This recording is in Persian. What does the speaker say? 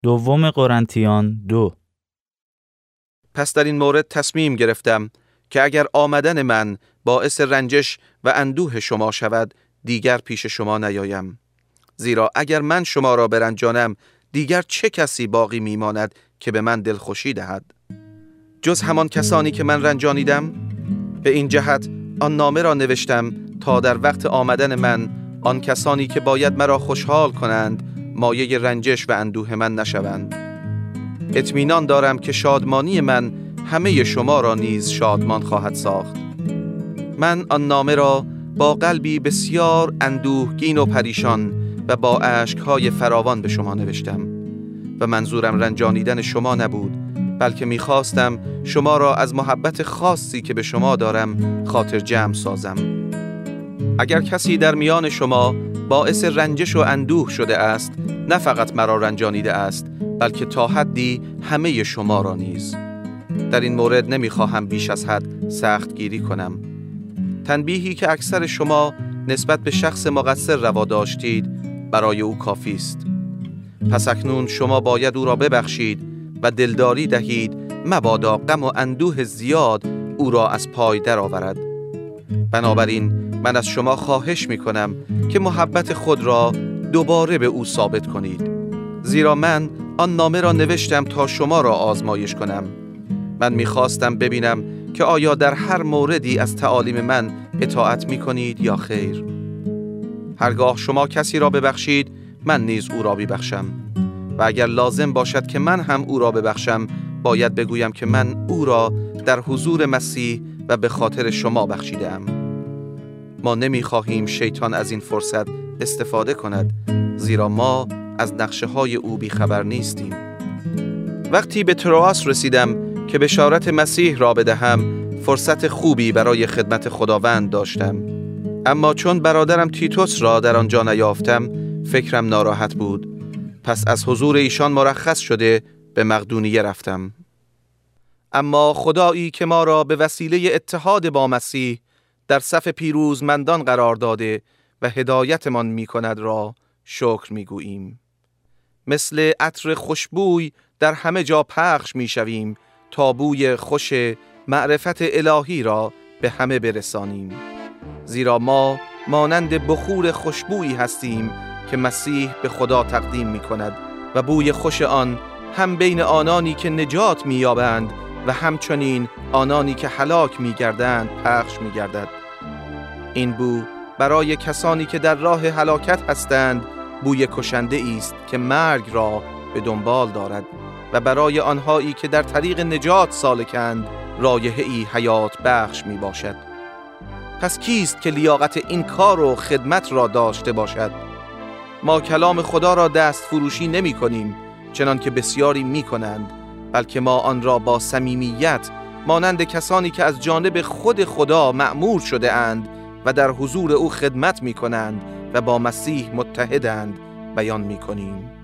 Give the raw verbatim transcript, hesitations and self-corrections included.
دوم قرنتیان دو. پس در این مورد تصمیم گرفتم که اگر آمدن من باعث رنجش و اندوه شما شود، دیگر پیش شما نیایم. زیرا اگر من شما را برنجانم، دیگر چه کسی باقی میماند که به من دلخوشی دهد؟ جز همان کسانی که من رنجانیدم؟ به این جهت آن نامه را نوشتم تا در وقت آمدن من آن کسانی که باید مرا خوشحال کنند مایه رنجش و اندوه من نشوند. اطمینان دارم که شادمانی من همه شما را نیز شادمان خواهد ساخت. من آن نامه را با قلبی بسیار اندوهگین و پریشان و با اشک‌های فراوان به شما نوشتم و منظورم رنجانیدن شما نبود، بلکه می‌خواستم شما را از محبت خاصی که به شما دارم خاطر جمع سازم. اگر کسی در میان شما باعث رنجش و اندوه شده است، نه فقط مرا رنجانیده است، بلکه تا حدی همه شما را نیز. در این مورد نمی‌خواهم بیش از حد سخت گیری کنم. تنبیهی که اکثر شما نسبت به شخص مقصر روا داشتید برای او کافی است. پس اکنون شما باید او را ببخشید و دلداری دهید، مبادا غم و اندوه زیاد او را از پای درآورد. بنابراین من از شما خواهش می کنم که محبت خود را دوباره به او ثابت کنید، زیرا من آن نامه را نوشتم تا شما را آزمایش کنم. من می خواستم ببینم که آیا در هر موردی از تعالیم من اطاعت می کنید یا خیر. هرگاه شما کسی را ببخشید، من نیز او را ببخشم، و اگر لازم باشد که من هم او را ببخشم، باید بگویم که من او را در حضور مسیح و به خاطر شما بخشیدم. ما نمی خواهیم شیطان از این فرصت استفاده کند، زیرا ما از نقشه های او بیخبر نیستیم. وقتی به تروآس رسیدم که بشارت مسیح را بدهم، فرصت خوبی برای خدمت خداوند داشتم. اما چون برادرم تیتوس را در آنجا نیافتم، فکرم ناراحت بود. پس از حضور ایشان مرخص شده به مقدونیه رفتم. اما خدایی که ما را به وسیله اتحاد با مسیح در صف پیروزمندان قرار داده و هدایتمان می کند را شکر می گوییم. مثل عطر خوشبوی در همه جا پخش می شویم تا بوی خوش معرفت الهی را به همه برسانیم. زیرا ما مانند بخور خوشبویی هستیم که مسیح به خدا تقدیم می کند و بوی خوش آن هم بین آنانی که نجات می یابند و همچنین آنانی که هلاک می گردند پخش می گردد. این بو برای کسانی که در راه هلاکت هستند بوی کشنده است که مرگ را به دنبال دارد، و برای آنهایی که در طریق نجات سالکند رایحه‌ای حیات بخش می باشد. پس کیست که لیاقت این کار و خدمت را داشته باشد؟ ما کلام خدا را دست فروشی نمی کنیم چنان که بسیاری می کنند، بلکه ما آن را با صمیمیت مانند کسانی که از جانب خود خدا مأمور شده اند و در حضور او خدمت می کنند و با مسیح متحدند بیان می کنیم.